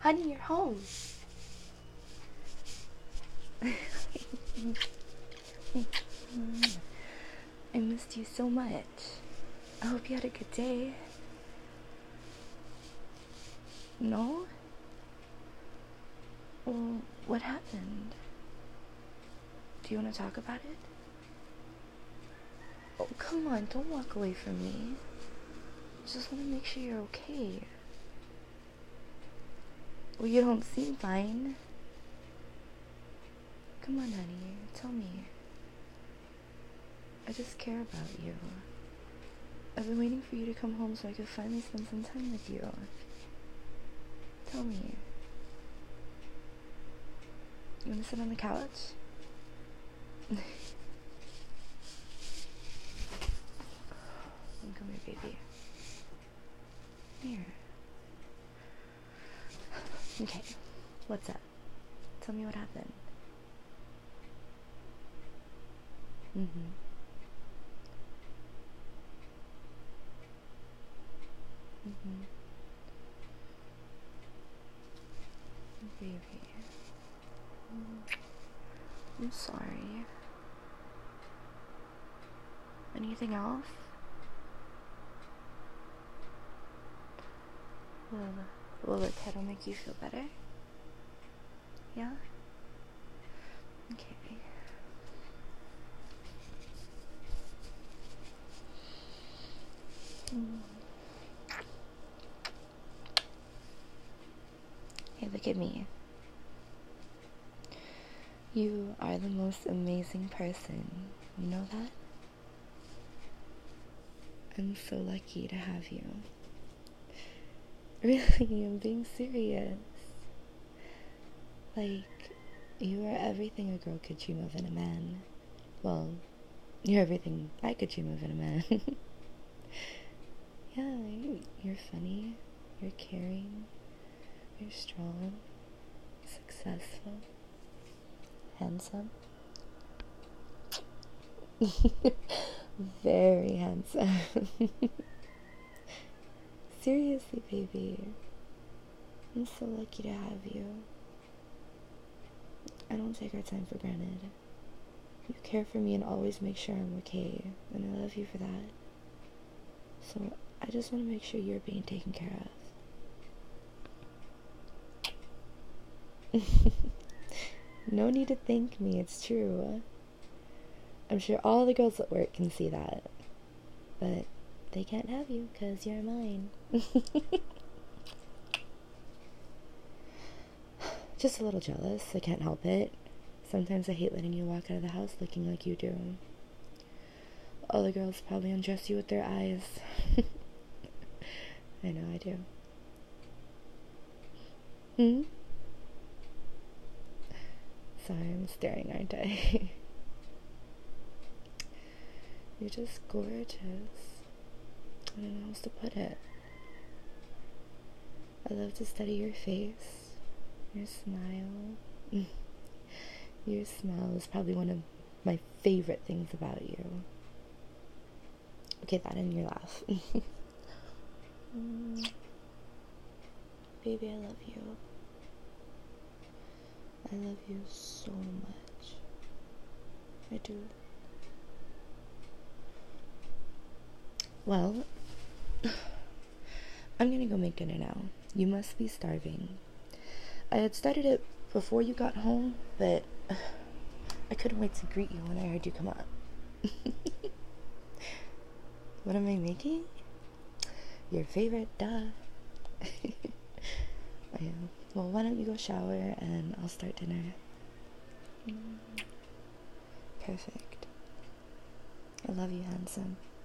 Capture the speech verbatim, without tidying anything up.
Honey, you're home. I missed you so much. I hope you had a good day. No? Well, what happened? Do you want to talk about it? Oh, come on, don't walk away from me. Just want to make sure you're okay. Well, you don't seem fine. Come on, honey, tell me. I just care about you. I've been waiting for you to come home so I could finally spend some time with you. Tell me. You want to sit on the couch? Come here, baby. Here. Okay, what's up? Tell me what happened. Mm-hmm. Mm-hmm. Baby. I'm sorry. Anything else? Will, will the kettle make you feel better? Yeah? Okay. Mm. Hey, look at me. You are the most amazing person. You know that? I'm so lucky to have you. Really, I'm being serious. Like, you are everything a girl could dream of in a man. Well, you're everything I could dream of in a man. Yeah, you're funny, you're caring, you're strong, successful, handsome. Very handsome. Seriously, baby. I'm so lucky to have you. I don't take our time for granted. You care for me and always make sure I'm okay, and I love you for that. So I just want to make sure you're being taken care of. No need to thank me, it's true. I'm sure all the girls at work can see that. But they can't have you because you're mine. Just a little jealous, I can't help it. Sometimes I hate letting you walk out of the house looking like you do. All the girls probably undress you with their eyes. I know I do. Hmm? Sorry, I'm staring, aren't I? You're just gorgeous. I don't know how else to put it. I love to study your face, your smile. Your smile is probably one of my favorite things about you. Okay, that and your laugh. Mm. Baby, I love you. I love you so much. I do. Well, I'm gonna go make dinner now. You must be starving. I had started it before you got home, but I couldn't wait to greet you when I heard you come up. What am I making? Your favorite, duh. I am. Well, why don't you go shower and I'll start dinner. Perfect. I love you, handsome.